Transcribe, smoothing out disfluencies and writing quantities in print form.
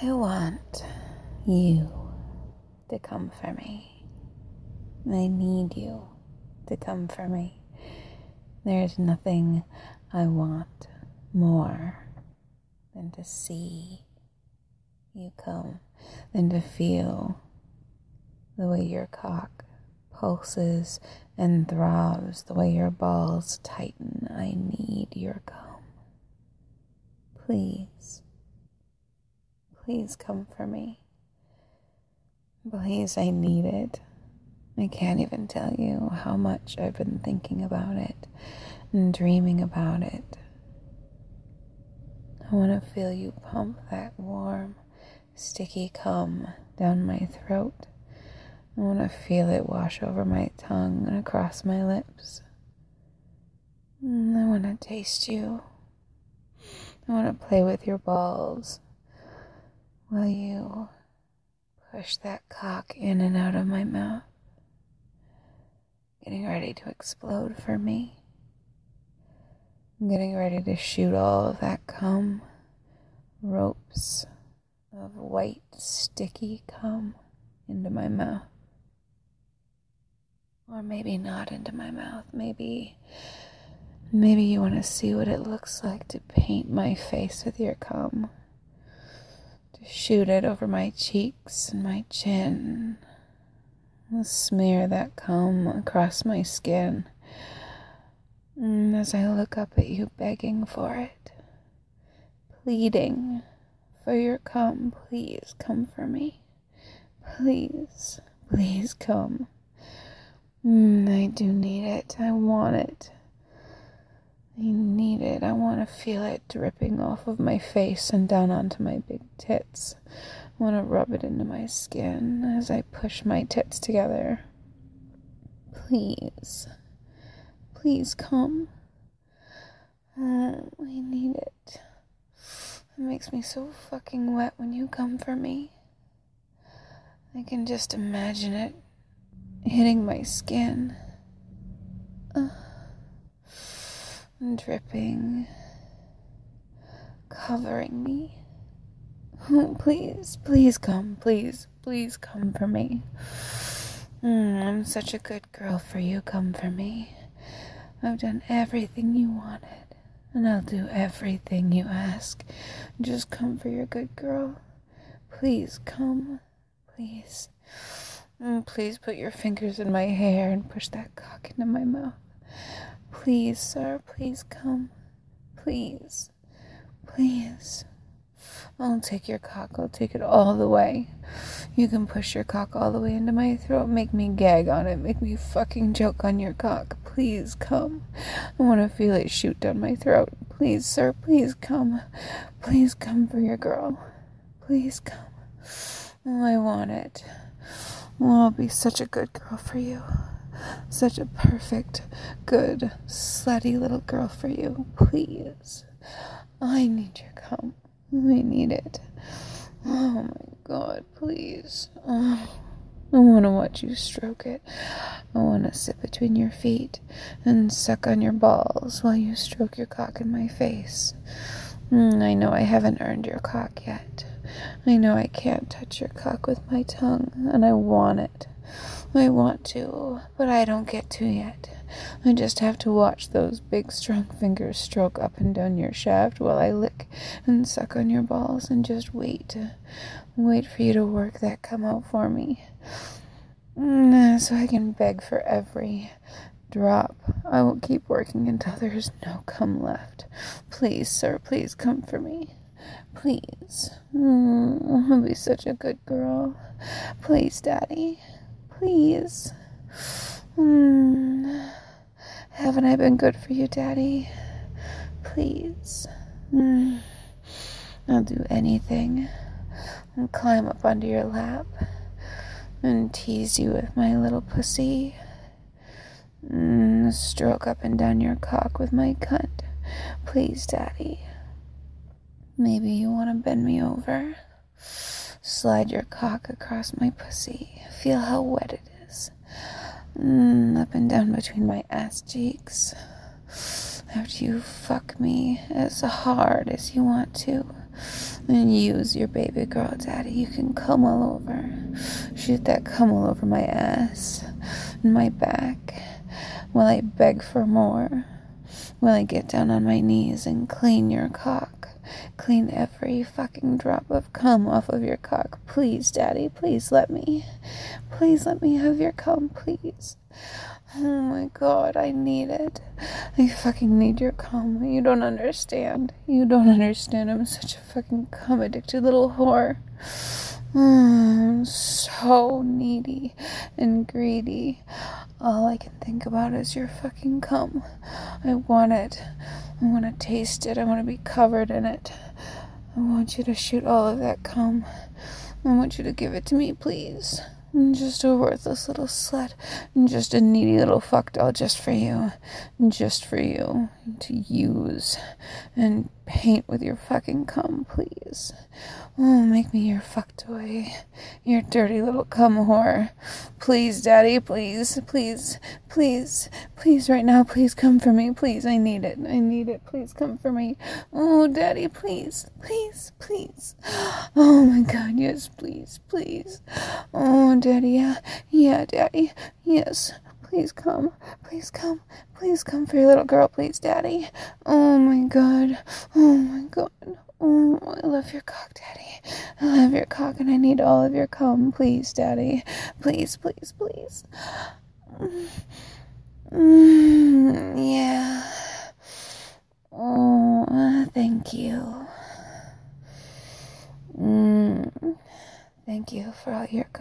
I want you to come for me. I need you to come for me. There's nothing I want more than to see you come, than to feel the way your cock pulses and throbs, the way your balls tighten. I need your cum. Please, please come for me. Please, I need it. I can't even tell you how much I've been thinking about it and dreaming about it. I want to feel you pump that warm, sticky cum down my throat. I want to feel it wash over my tongue and across my lips. I want to taste you. I want to play with your balls while you push that cock in and out of my mouth, getting ready to explode for me. I'm getting ready to shoot all of that cum, ropes of white, sticky cum into my mouth. Or maybe not into my mouth. Maybe you want to see what it looks like to paint my face with your cum. To shoot it over my cheeks and my chin. I'll smear that cum across my skin. And as I look up at you begging for it, pleading for your cum, please come for me. Please, please come. I do need it. I want it. I need it. I want to feel it dripping off of my face and down onto my big tits. I want to rub it into my skin as I push my tits together. Please. Please come. I need it. It makes me so fucking wet when you come for me. I can just imagine it hitting my skin. Dripping. Covering me. Oh, please, please come. Please, please come for me. I'm such a good girl for you. Come for me. I've done everything you wanted, and I'll do everything you ask. Just come for your good girl. Please come. Please. Please put your fingers in my hair and push that cock into my mouth. Please, sir, please come. Please. Please. I'll take your cock. I'll take it all the way. You can push your cock all the way into my throat. Make me gag on it. Make me fucking choke on your cock. Please come. I want to feel it shoot down my throat. Please, sir, please come. Please come for your girl. Please come. Oh, I want it. Oh, I'll be such a good girl for you. Such a perfect, good, slutty little girl for you. Please. I need your cum. I need it. Oh my God, please. Oh, I want to watch you stroke it. I want to sit between your feet and suck on your balls while you stroke your cock in my face. I know I haven't earned your cock yet. I know I can't touch your cock with my tongue, and I want it. I want to, but I don't get to yet. I just have to watch those big, strong fingers stroke up and down your shaft while I lick and suck on your balls and just wait for you to work that cum out for me. So I can beg for every drop. I will keep working until there's no cum left. Please, sir, please come for me. Please. I'll be such a good girl. Please, Daddy. Please. Haven't I been good for you, Daddy? Please. I'll do anything. I'll climb up onto your lap and tease you with my little pussy. Stroke up and down your cock with my cunt. Please, Daddy. Maybe you want to bend me over. Slide your cock across my pussy. Feel how wet it is. Up and down between my ass cheeks. After you fuck me as hard as you want to. and use your baby girl, Daddy. You can come all over. Shoot that cum all over my ass and my back while I beg for more. While I get down on my knees and clean your cock. Clean every fucking drop of cum off of your cock. Please, Daddy, please let me. Please let me have your cum, please. Oh my God, I need it. I fucking need your cum. You don't understand. You don't understand. I'm such a fucking cum addicted little whore. I'm so needy and greedy. All I can think about is your fucking cum. I want it. I want to taste it. I want to be covered in it. I want you to shoot all of that cum. I want you to give it to me, please. I'm just a worthless little slut. I'm just a needy little fuck doll just for you. Just for you to use and paint with your fucking cum, please. Oh, make me your fuck toy. Your dirty little cum whore. Please, Daddy, please, please, please, please, right now, please come for me. Please, I need it. I need it. Please come for me. Oh, Daddy, please, please, please. Oh my God, yes, please, please. Oh, Daddy, yeah, Daddy, yes. Please come. Please come. Please come for your little girl, please, Daddy. Oh my God. Oh my God. Oh, I love your cock, Daddy. I love your cock and I need all of your cum, please, Daddy. Please, please, please. Yeah. Oh, thank you. Thank you for all your